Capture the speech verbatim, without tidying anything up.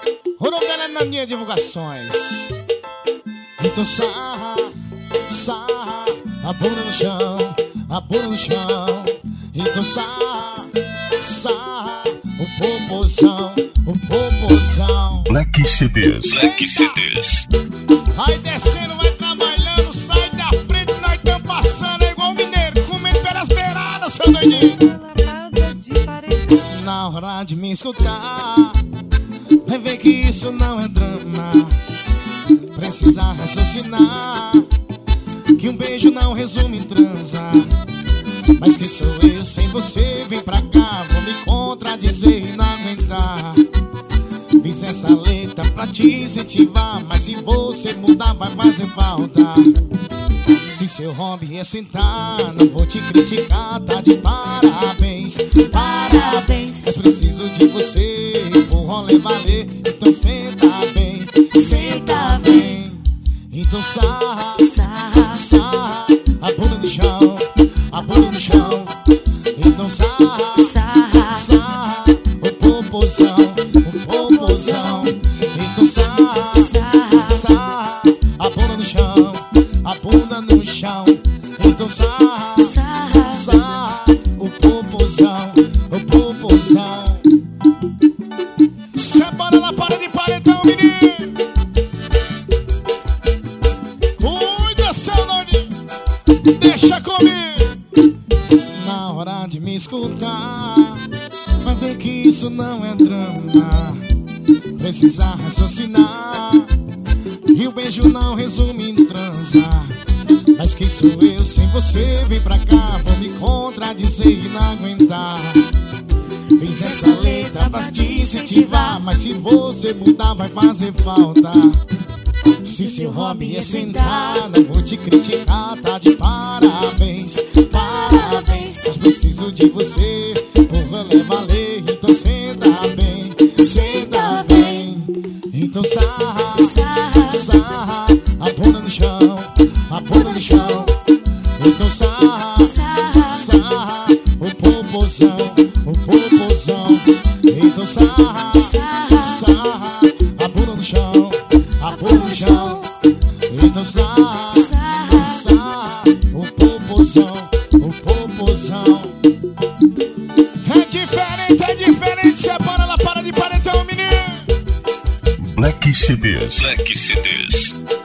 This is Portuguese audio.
O nome dela é Naninha Divulgações. Então sarra, sarra, a bunda no chão, a bunda no chão. Então sarra, sarra, o popozão, o popozão. Black C Ds, Black C Ds. Vai descendo, vai trabalhando, sai da frente, nós tamo passando, é igual mineiro, comendo pelas beiradas, seu doidinho. Na hora de me escutar, vai ver que isso não é drama. Precisa raciocinar, que um beijo não resume em transa. Mas que sou eu sem você, vem pra cá, vou me contradizer e não aguentar. Fiz essa letra pra te incentivar, mas se você mudar vai fazer falta. Se seu hobby é sentar, não vou te criticar, tá de parabéns, parabéns. Mas preciso de você pro rolê valer, então senta bem, senta bem. Então sarra, sarra, sarra, a bunda no chão, a bunda no chão. Então sarra, sarra, sarra, o popozão, o popozão. Então sarra, sarra, sarra, a bunda no chão, a bunda no chão. Então sarra, sarra, sarra, o popozão, o popozão. Separa lá, para de paredão, menino. Cuida, seu nome, deixa comigo. Na hora de me escutar, vai ver que isso não é drama. Precisa raciocinar, e o beijo não resume em transa. Mas que sou eu sem você, vem pra cá, vou me contradizer e não aguentar. Fiz essa letra pra te incentivar, mas se você mudar vai fazer falta. Se seu hobby é sentar, não vou te criticar, tá de parabéns, parabéns. Mas preciso de você, por valer, valer, então senta bem, senta bem. Então sarra, sarra, sarra, a bunda no chão, a bunda no chão. Então sarra, sarra, sarra, o popozão, o popozão. Então sarra, sarra, sarra, a bunda no chão, a bunda no chão. Então sarra, sarra, sarra, o popozão, o popozão. É diferente, é diferente, separa lá, para de paredão, menino. Black C Ds, Black C Ds.